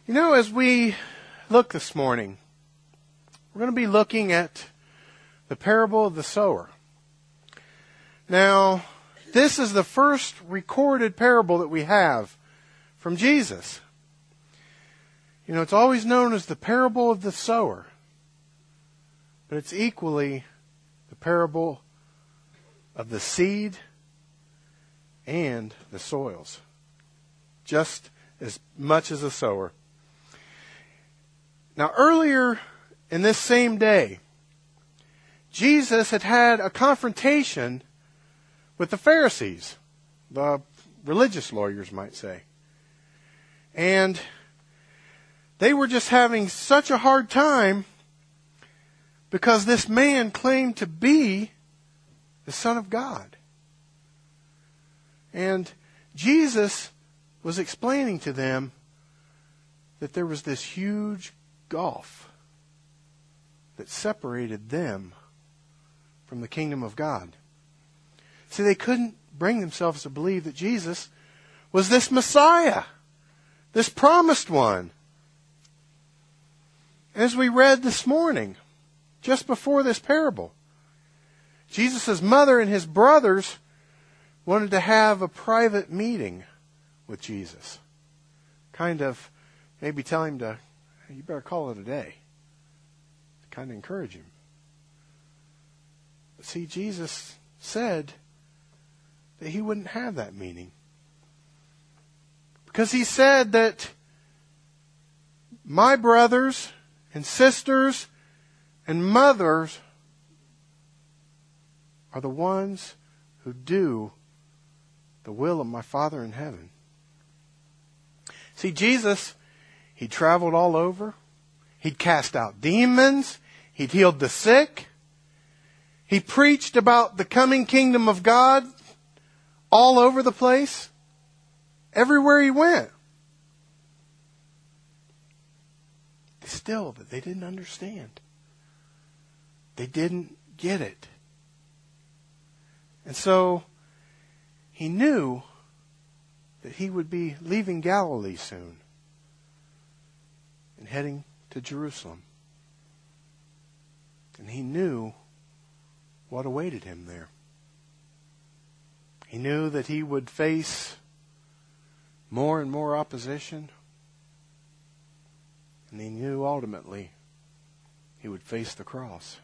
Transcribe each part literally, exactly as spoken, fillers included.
You know, as we look this morning, we're going to be looking at the parable of the sower. Now, this is the first recorded parable that we have from Jesus. You know, it's always known as the parable of the sower, but it's equally the parable of the seed and the soils, just as much as a sower. Now, earlier in this same day, Jesus had had a confrontation with the Pharisees, the religious lawyers might say. And they were just having such a hard time because this man claimed to be the Son of God. And Jesus was explaining to them that there was this huge gulf that separated them from the kingdom of God. See, they couldn't bring themselves to believe that Jesus was this Messiah, this promised one. As we read this morning, just before this parable, Jesus' mother and his brothers wanted to have a private meeting with Jesus. Kind of maybe tell him to, you better call it a day. To kind of encourage him. But see, Jesus said that he wouldn't have that meeting. Because he said that my brothers and sisters and mothers are the ones who do the will of my Father in heaven. See, Jesus, he traveled all over. He'd cast out demons. He'd healed the sick. He preached about the coming kingdom of God all over the place. Everywhere he went. Still, that they didn't understand. They didn't get it. And so, he knew that he would be leaving Galilee soon and heading to Jerusalem. And he knew what awaited him there. He knew that he would face more and more opposition. And he knew ultimately he would face the cross.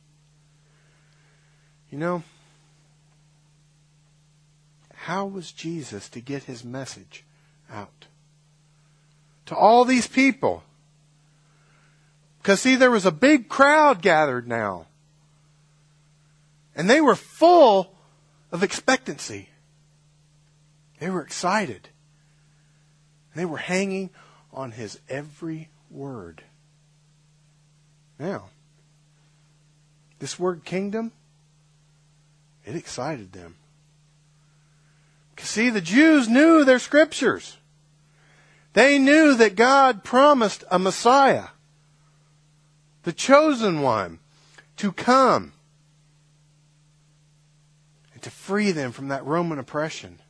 You know, how was Jesus to get his message out to all these people? Because see, there was a big crowd gathered now. And they were full of expectancy. They were excited. They were hanging on his every word. Now, this word kingdom, it excited them. See, the Jews knew their scriptures. They knew that God promised a Messiah, the chosen one, to come and to free them from that Roman oppression.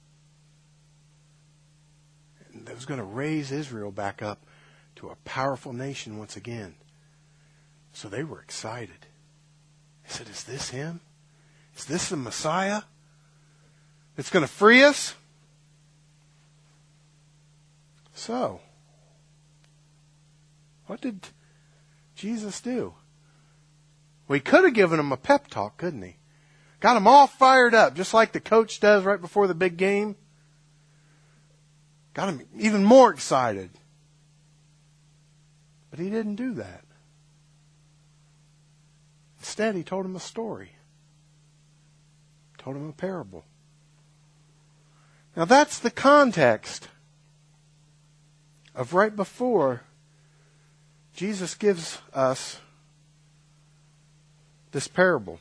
And that was going to raise Israel back up to a powerful nation once again. So they were excited. They said, is this him? Is this the Messiah that's going to free us? So, what did Jesus do? Well, he could have given them a pep talk, couldn't he? Got them all fired up, just like the coach does right before the big game. Got them even more excited. But he didn't do that. Instead, he told them a story. Told them a parable. Now that's the context of right before Jesus gives us this parable.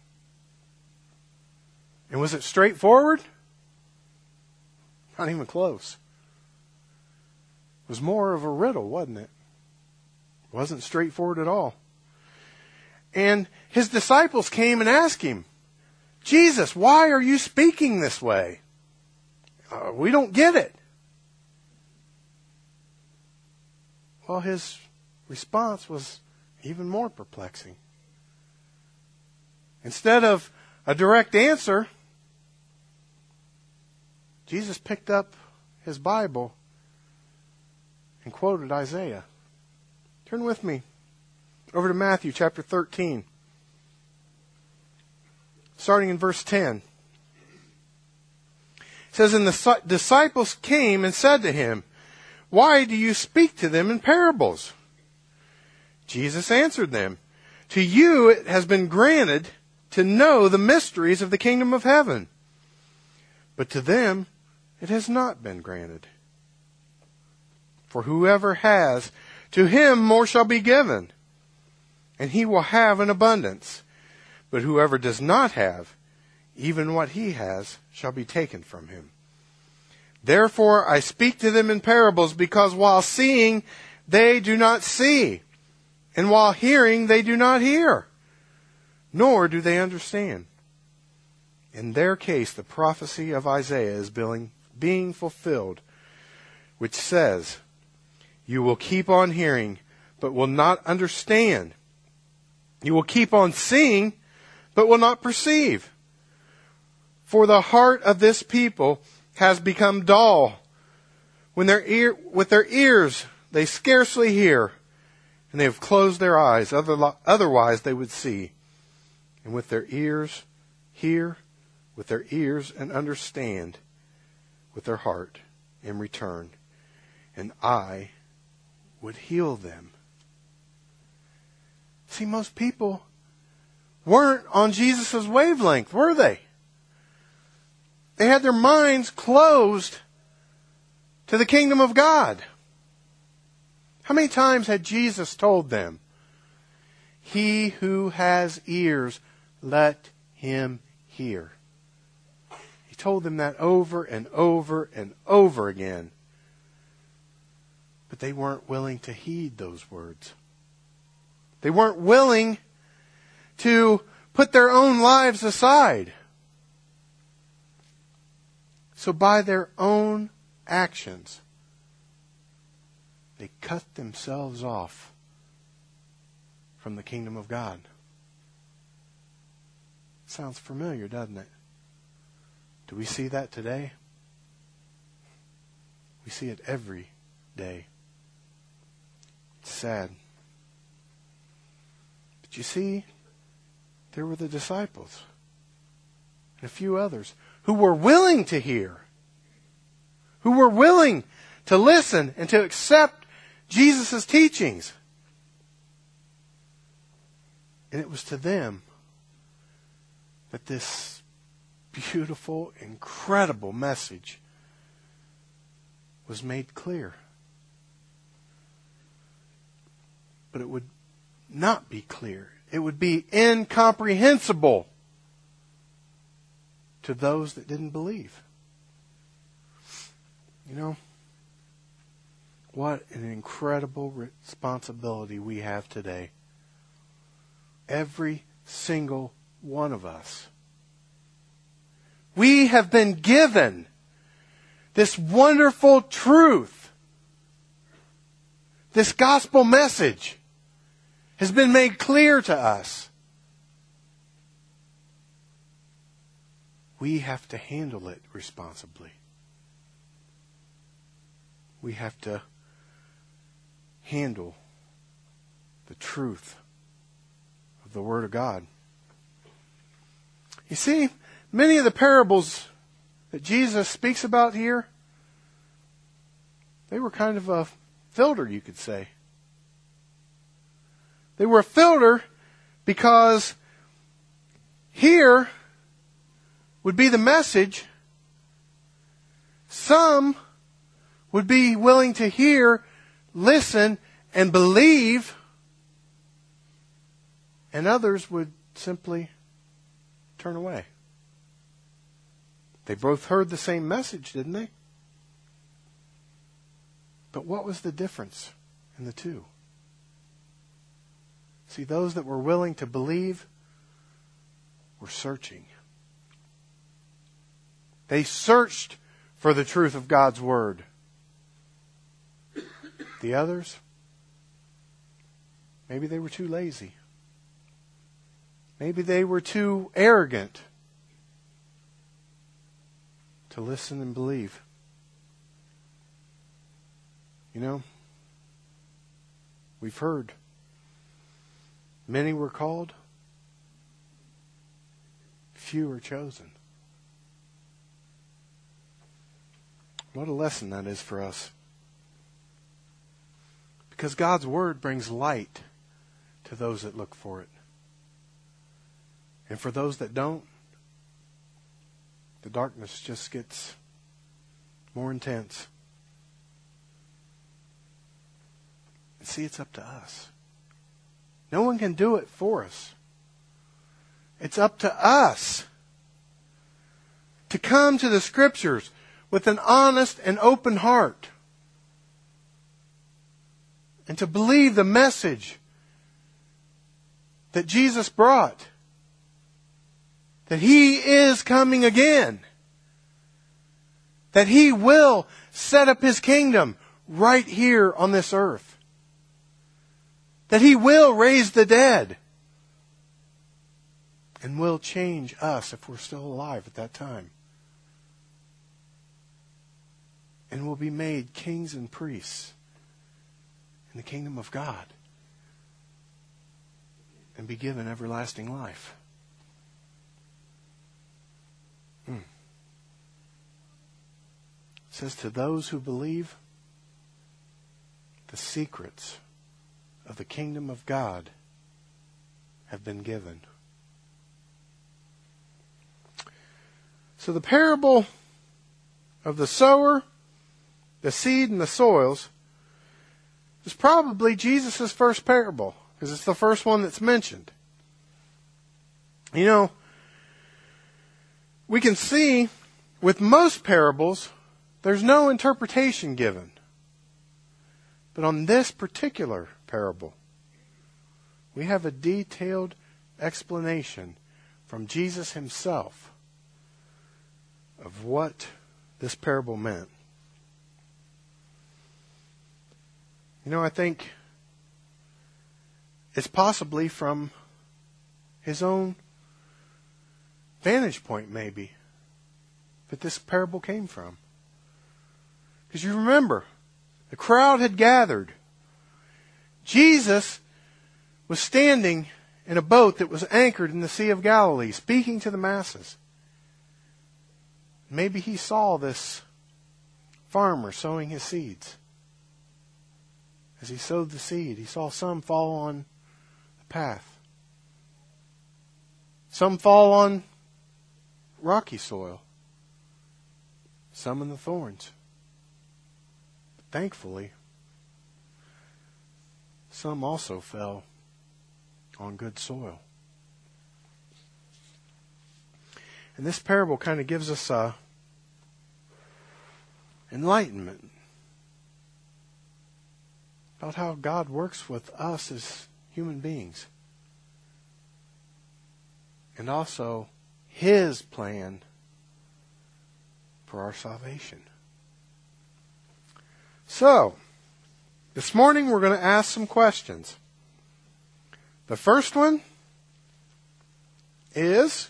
And was it straightforward? Not even close. It was more of a riddle, wasn't it? It wasn't straightforward at all. And his disciples came and asked him, Jesus, why are you speaking this way? Uh, we don't get it. Well, his response was even more perplexing. Instead of a direct answer, Jesus picked up his Bible and quoted Isaiah. Turn with me over to Matthew chapter thirteen, starting in verse ten. It says, "And the disciples came and said to him, 'Why do you speak to them in parables?' Jesus answered them, 'To you it has been granted to know the mysteries of the kingdom of heaven, but to them it has not been granted. For whoever has, to him more shall be given, and he will have an abundance. But whoever does not have, even what he has shall be taken from him. Therefore I speak to them in parables, because while seeing they do not see, and while hearing they do not hear, nor do they understand.' In their case, the prophecy of Isaiah is being fulfilled, which says, 'You will keep on hearing, but will not understand. You will keep on seeing, but will not perceive. For the heart of this people has become dull. When their ear, with their ears they scarcely hear, and they have closed their eyes, otherwise they would see. And with their ears hear, with their ears and understand, with their heart and return, and I would heal them.'" See, most people weren't on Jesus' wavelength, were they? They had their minds closed to the kingdom of God. How many times had Jesus told them, "He who has ears, let him hear"? He told them that over and over and over again. But they weren't willing to heed those words. They weren't willing to put their own lives aside. So by their own actions, they cut themselves off from the kingdom of God. Sounds familiar, doesn't it? Do we see that today? We see it every day. It's sad. But you see, there were the disciples and a few others who were willing to hear, who were willing to listen and to accept Jesus' teachings. And it was to them that this beautiful, incredible message was made clear. But it would not be clear. It would be incomprehensible to those that didn't believe. You know, what an incredible responsibility we have today. Every single one of us. We have been given this wonderful truth. This gospel message has been made clear to us. We have to handle it responsibly. We have to handle the truth of the Word of God. You see, many of the parables that Jesus speaks about here, they were kind of a filter, you could say. They were a filter because here would be the message. Some would be willing to hear, listen, and believe, and others would simply turn away. They both heard the same message, didn't they? But what was the difference in the two? See, those that were willing to believe were searching. They searched for the truth of God's Word. The others, Maybe they were too lazy. Maybe they were too arrogant to listen and believe. You know, we've heard many were called, few are chosen. What a lesson that is for us. Because God's Word brings light to those that look for it. And for those that don't, the darkness just gets more intense. And see, it's up to us. No one can do it for us. It's up to us to come to the Scriptures with an honest and open heart and to believe the message that Jesus brought. That He is coming again. That He will set up His kingdom right here on this earth. That He will raise the dead. And will change us if we're still alive at that time. And will be made kings and priests in the kingdom of God. And be given everlasting life. Hmm. It says, to those who believe, the secrets of the kingdom of God have been given. So the parable of the sower, the seed, and the soils is probably Jesus' first parable, because it's the first one that's mentioned. You know, we can see with most parables, there's no interpretation given. But on this particular parable, we have a detailed explanation from Jesus Himself of what this parable meant. You know, I think it's possibly from His own vantage point, maybe, that this parable came from. Because you remember, the crowd had gathered. Jesus was standing in a boat that was anchored in the Sea of Galilee, speaking to the masses. Maybe He saw this farmer sowing his seeds. As he sowed the seed, He saw some fall on the path. Some fall on rocky soil. Some in the thorns. But thankfully, some also fell on good soil. And this parable kind of gives us a enlightenment about how God works with us as human beings. And also His plan for our salvation. So, this morning we're going to ask some questions. The first one is,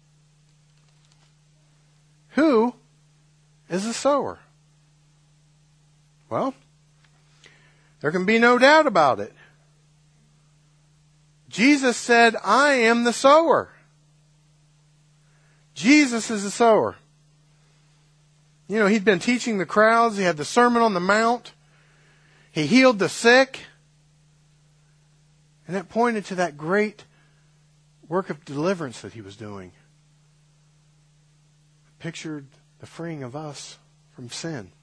who is the sower? Well, there can be no doubt about it. Jesus said, I am the sower. Jesus is the sower. You know, He'd been teaching the crowds. He had the Sermon on the Mount. He healed the sick. And that pointed to that great work of deliverance that He was doing. It pictured the freeing of us from sin.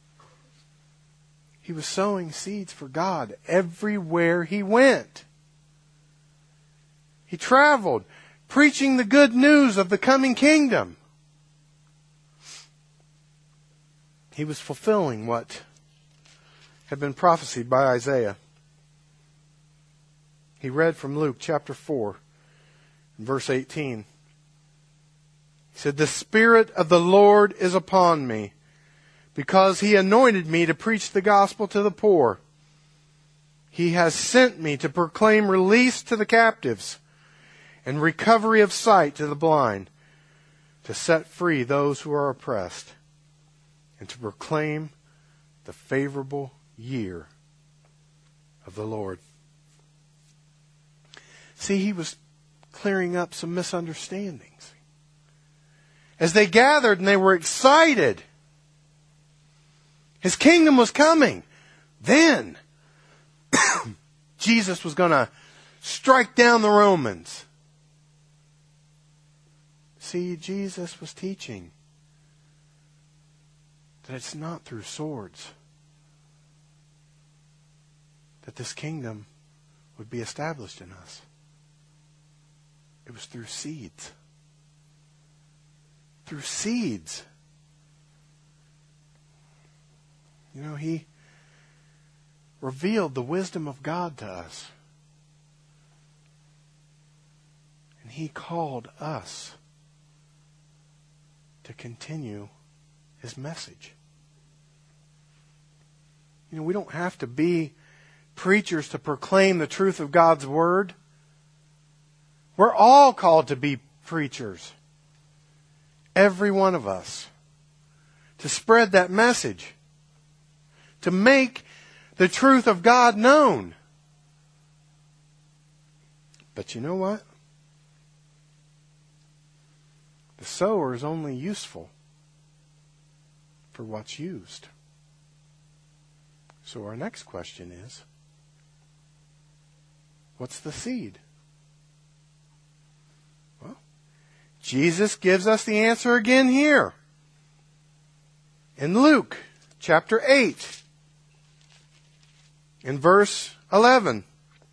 He was sowing seeds for God everywhere He went. He traveled, preaching the good news of the coming kingdom. He was fulfilling what had been prophesied by Isaiah. He read from Luke chapter four, verse eighteen. He said, the Spirit of the Lord is upon me, because He anointed me to preach the gospel to the poor. He has sent me to proclaim release to the captives and recovery of sight to the blind, to set free those who are oppressed, and to proclaim the favorable year of the Lord. See, he was clearing up some misunderstandings. As they gathered and they were excited, his kingdom was coming. Then Jesus was going to strike down the Romans. See, Jesus was teaching that it's not through swords that this kingdom would be established in us. It was through seeds. Through seeds. You know, he revealed the wisdom of God to us. And he called us to continue his message. You know, we don't have to be preachers to proclaim the truth of God's word. We're all called to be preachers. Every one of us. To spread that message. To make the truth of God known. But you know what? The sower is only useful for what's used. So our next question is, what's the seed? Well, Jesus gives us the answer again here. In Luke chapter eight, in verse eleven.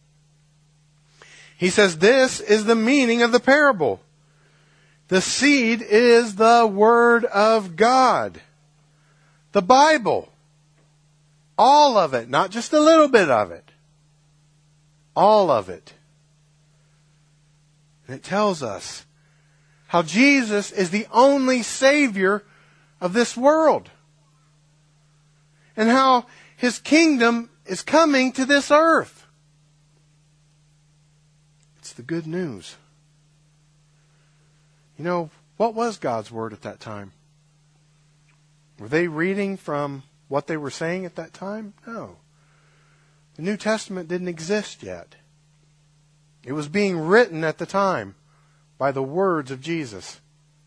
He says, this is the meaning of the parable. The seed is the Word of God. The Bible. All of it, not just a little bit of it. All of it. And it tells us how Jesus is the only Savior of this world. And how His kingdom is coming to this earth. It's the good news. You know, what was God's Word at that time? Were they reading from what they were saying at that time? No. The New Testament didn't exist yet. It was being written at the time by the words of Jesus.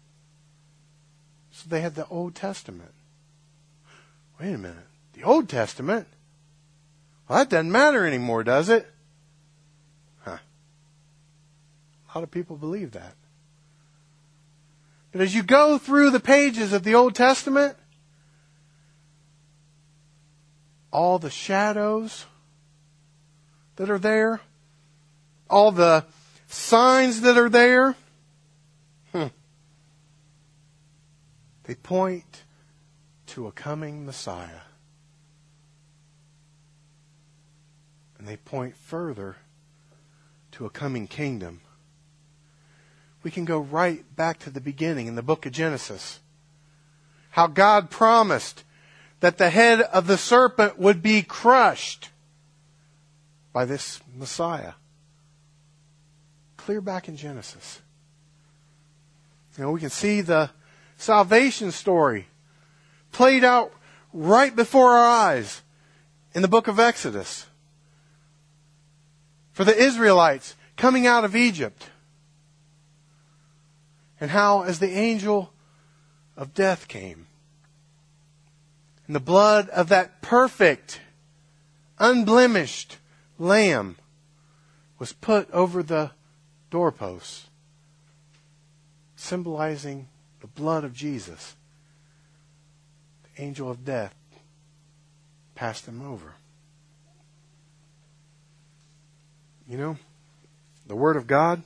So they had the Old Testament. Wait a minute. The Old Testament? Well, that doesn't matter anymore, does it? Huh. A lot of people believe that. But as you go through the pages of the Old Testament, all the shadows that are there, all the signs that are there, hmm, they point to a coming Messiah. And they point further to a coming kingdom. We can go right back to the beginning in the book of Genesis. How God promised that the head of the serpent would be crushed by this Messiah. Clear back in Genesis. You know, we can see the salvation story played out right before our eyes in the book of Exodus. For the Israelites coming out of Egypt. And how, as the angel of death came, and the blood of that perfect, unblemished lamb was put over the doorposts, symbolizing the blood of Jesus, the angel of death passed them over. You know, the Word of God,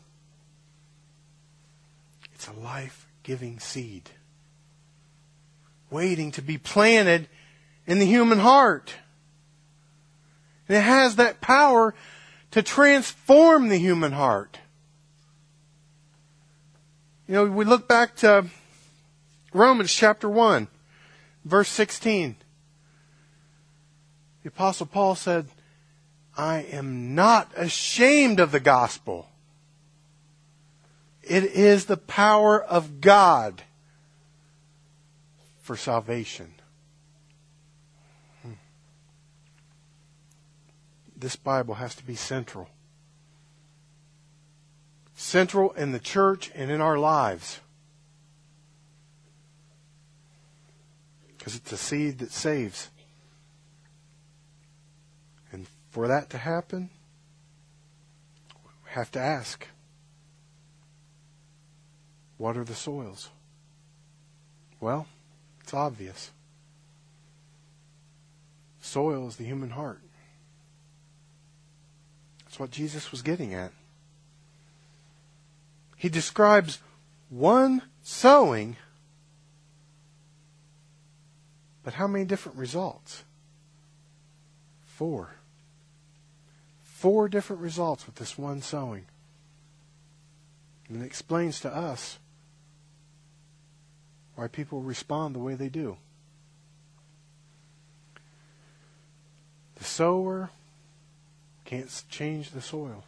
it's a life-giving seed, waiting to be planted in the human heart. And it has that power to transform the human heart. You know, we look back to Romans chapter one, verse sixteen. The Apostle Paul said, I am not ashamed of the gospel. It is the power of God for salvation. This Bible has to be central. Central in the church and in our lives. Because it's a seed that saves. And for that to happen, we have to ask, what are the soils? Well, it's obvious. Soil is the human heart. That's what Jesus was getting at. He describes one sowing, but how many different results? Four. Four different results with this one sowing. And it explains to us why people respond the way they do. The sower can't change the soil.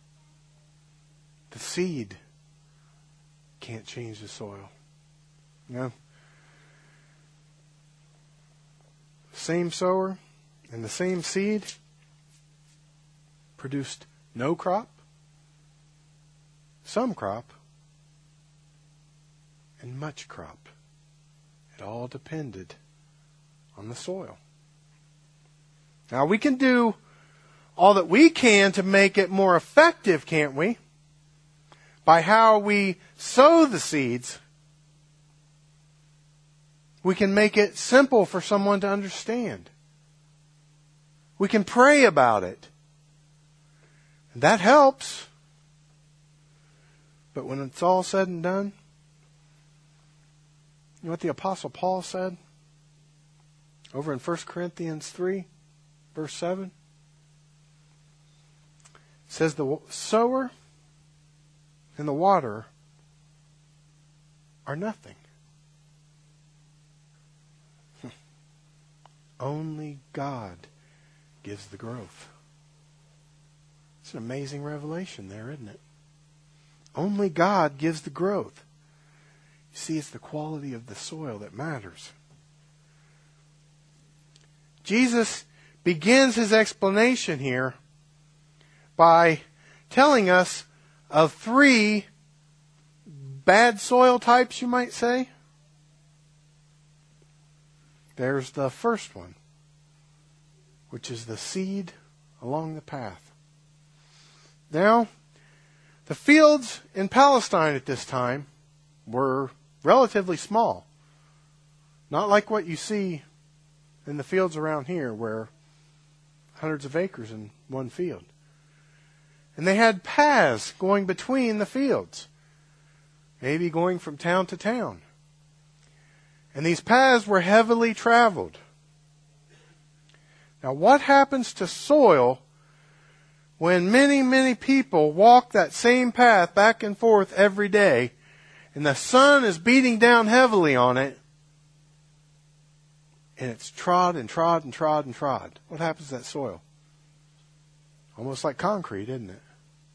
The seed can't change the soil. You know? Same sower and the same seed produced no crop, some crop, and much crop. It all depended on the soil. Now we can do all that we can to make it more effective, can't we? By how we sow the seeds. We can make it simple for someone to understand. We can pray about it. And that helps. But when it's all said and done, you know what the Apostle Paul said? Over in First Corinthians three, verse seven. It says the sower and the water are nothing. Only God gives the growth. It's an amazing revelation there, isn't it? Only God gives the growth. You see, it's the quality of the soil that matters. Jesus begins his explanation here by telling us of three bad soil types, you might say. There's the first one, which is the seed along the path. Now, the fields in Palestine at this time were relatively small. Not like what you see in the fields around here, where hundreds of acres in one field. And they had paths going between the fields, maybe going from town to town. And these paths were heavily traveled. Now, what happens to soil when many, many people walk that same path back and forth every day, and the sun is beating down heavily on it, and it's trod and trod and trod and trod? What happens to that soil? Almost like concrete, isn't it?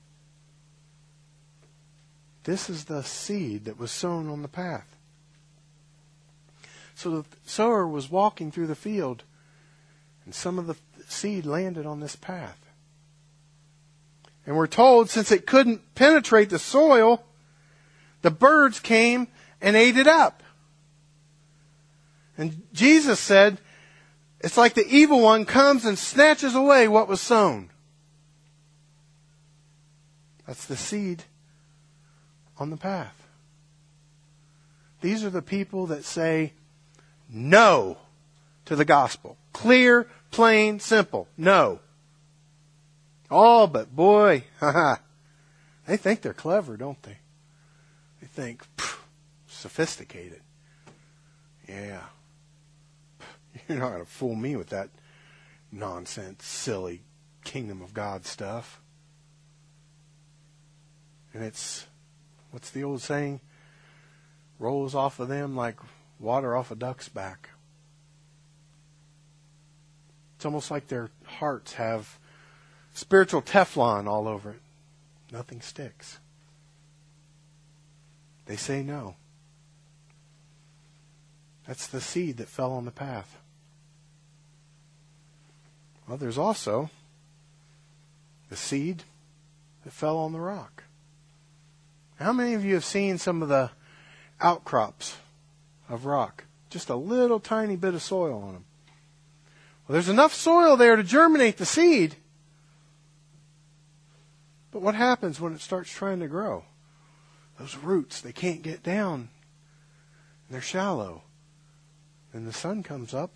This is the seed that was sown on the path. So the sower was walking through the field, and some of the seed landed on this path. And we're told, since it couldn't penetrate the soil, the birds came and ate it up. And Jesus said, it's like the evil one comes and snatches away what was sown. That's the seed on the path. These are the people that say no to the gospel. Clear, plain, simple. No. Oh, but boy, haha. They think they're clever, don't they? They think, sophisticated. Yeah. You're not going to fool me with that nonsense, silly kingdom of God stuff. And it's, what's the old saying? Rolls off of them like water off a duck's back. It's almost like their hearts have spiritual Teflon all over it. Nothing sticks. They say no. That's the seed that fell on the path. Well, there's also the seed that fell on the rock. How many of you have seen some of the outcrops of rock? Just a little tiny bit of soil on them. Well, there's enough soil there to germinate the seed. But what happens when it starts trying to grow? Those roots, they can't get down. They're shallow. And the sun comes up.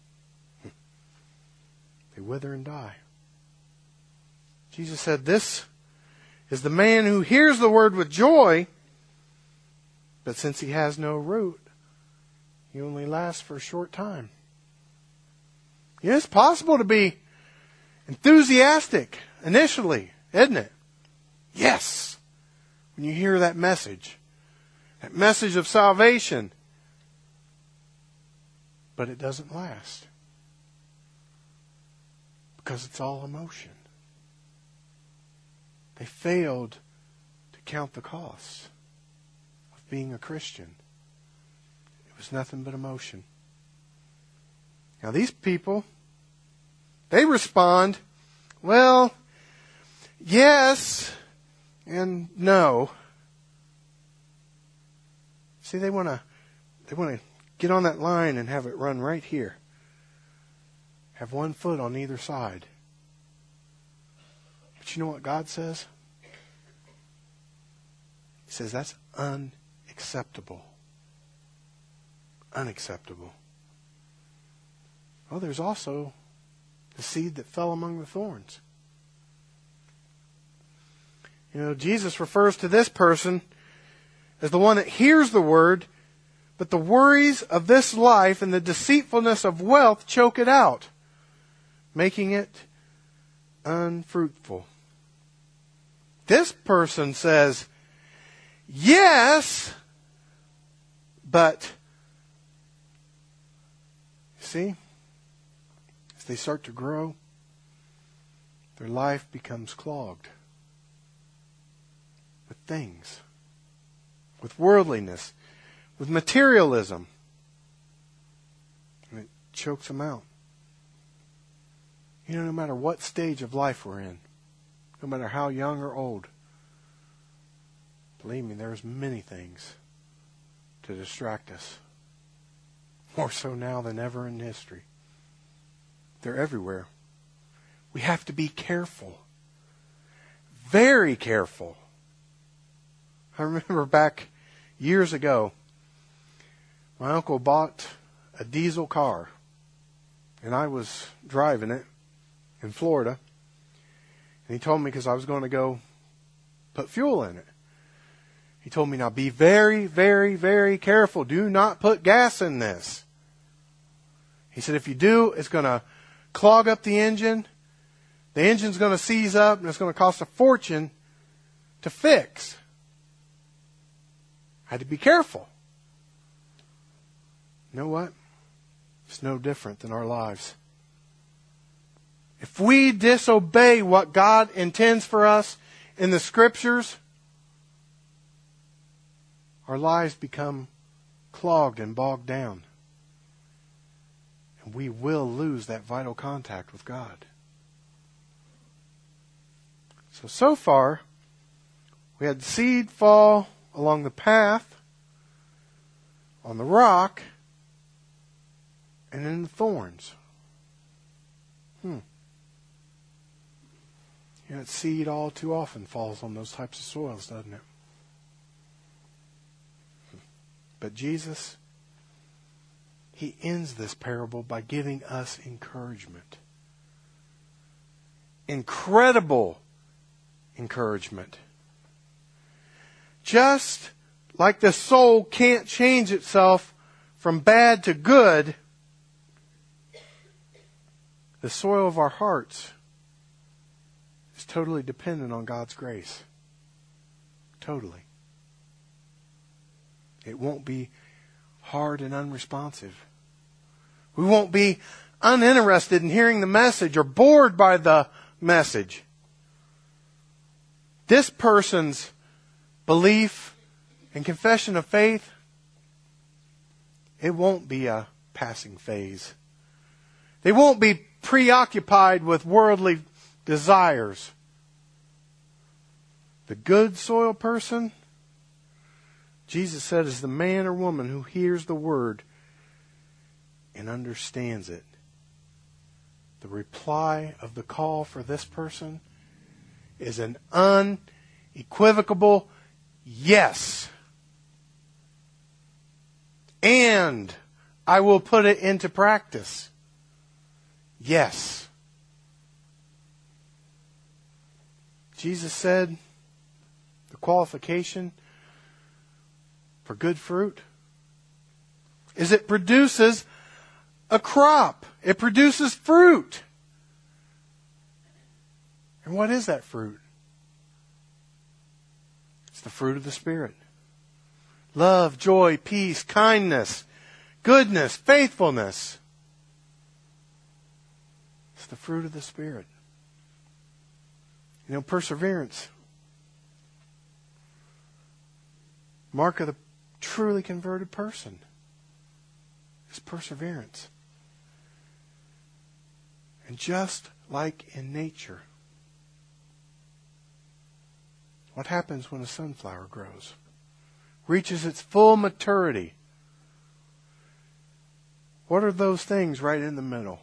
They wither and die. Jesus said, this is the man who hears the word with joy, but since he has no root, he only lasts for a short time. You know, it's possible to be enthusiastic initially, isn't it? Yes. When you hear that message, that message of salvation, but it doesn't last. Because it's all emotion. They failed to count the cost of being a Christian. It was nothing but emotion. Now these people, they respond, well, yes and no. See, they want to they want to get on that line and have it run right here. Have one foot on either side. But you know what God says? He says that's unacceptable. Unacceptable. Well, there's also the seed that fell among the thorns. You know, Jesus refers to this person as the one that hears the word, but the worries of this life and the deceitfulness of wealth choke it out, making it unfruitful. This person says, yes, but, see, as they start to grow, their life becomes clogged with things, with worldliness, with materialism, and it chokes them out. You know, no matter what stage of life we're in, no matter how young or old, believe me, there's many things to distract us. More so now than ever in history. They're everywhere. We have to be careful. Very careful. I remember back years ago, my uncle bought a diesel car, and I was driving it in Florida. And he told me, because I was going to go put fuel in it, he told me, now be very, very, very careful. Do not put gas in this. He said, if you do, it's going to clog up the engine. The engine's going to seize up, and it's going to cost a fortune to fix. I had to be careful. You know what? It's no different than our lives. If we disobey what God intends for us in the Scriptures, our lives become clogged and bogged down. And we will lose that vital contact with God. So, so far, we had seed fall along the path, on the rock, and in the thorns. Hmm. You know, seed all too often falls on those types of soils, doesn't it? But Jesus, He ends this parable by giving us encouragement. Incredible encouragement. Just like the soul can't change itself from bad to good, the soil of our hearts is totally dependent on God's grace. Totally. It won't be hard and unresponsive. We won't be uninterested in hearing the message or bored by the message, this person's belief and confession of faith, it won't be a passing phase. They won't be preoccupied with worldly desires. The good soil person, Jesus said, is the man or woman who hears the word and understands it. The reply of the call for this person is an unequivocal yes. And I will put it into practice. Yes. Jesus said the qualification for good fruit is it produces a crop. It produces fruit. And what is that fruit? It's the fruit of the Spirit. Love, joy, peace, kindness, goodness, faithfulness. It's the fruit of the Spirit. You know, perseverance. Mark of the truly converted person is perseverance. And just like in nature, what happens when a sunflower grows? Reaches its full maturity. What are those things right in the middle?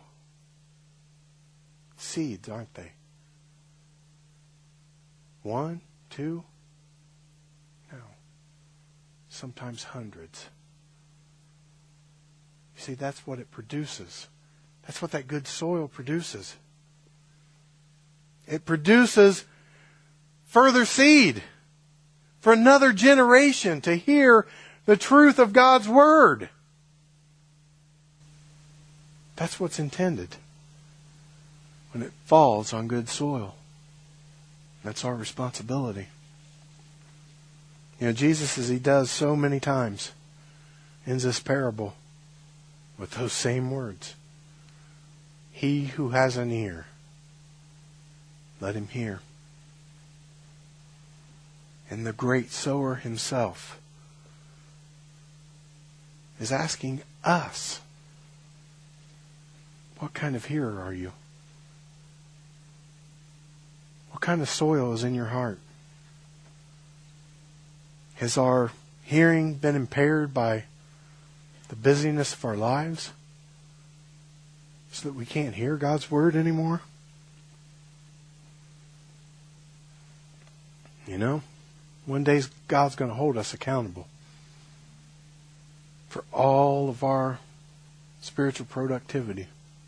Seeds, aren't they? One, two, no. Sometimes hundreds. You see, that's what it produces. That's what that good soil produces. It produces further seed for another generation to hear the truth of God's Word. That's what's intended when it falls on good soil. That's our responsibility. You know, Jesus, as He does so many times, ends this parable with those same words. He who has an ear, let him hear. And the great sower himself is asking us, what kind of hearer are you? What kind of soil is in your heart? Has our hearing been impaired by the busyness of our lives so that we can't hear God's Word anymore? You know, one day God's going to hold us accountable for all of our spiritual productivity.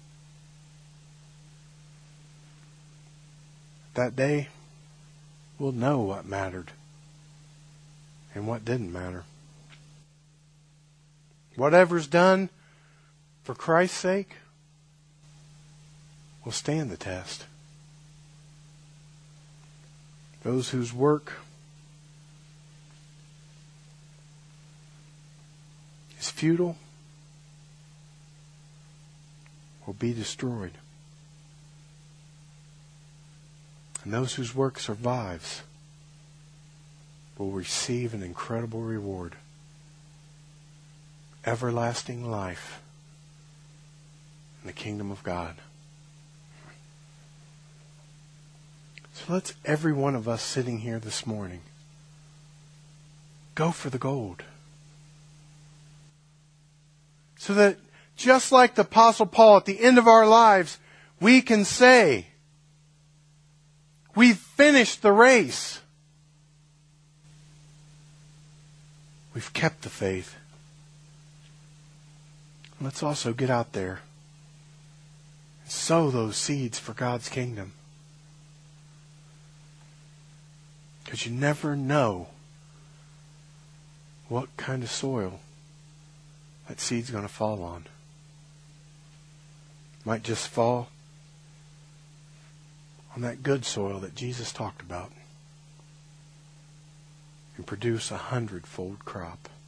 That day, we'll know what mattered and what didn't matter. Whatever's done for Christ's sake will stand the test. Those whose work is futile will be destroyed. And those whose work survives will receive an incredible reward. Everlasting life in the kingdom of God. So let's, every one of us sitting here this morning, go for the gold. So that just like the Apostle Paul at the end of our lives, we can say, we've finished the race. We've kept the faith. Let's also get out there and sow those seeds for God's kingdom. Because you never know what kind of soil that seed's going to fall on. Might just fall on that good soil that Jesus talked about and produce a hundredfold crop.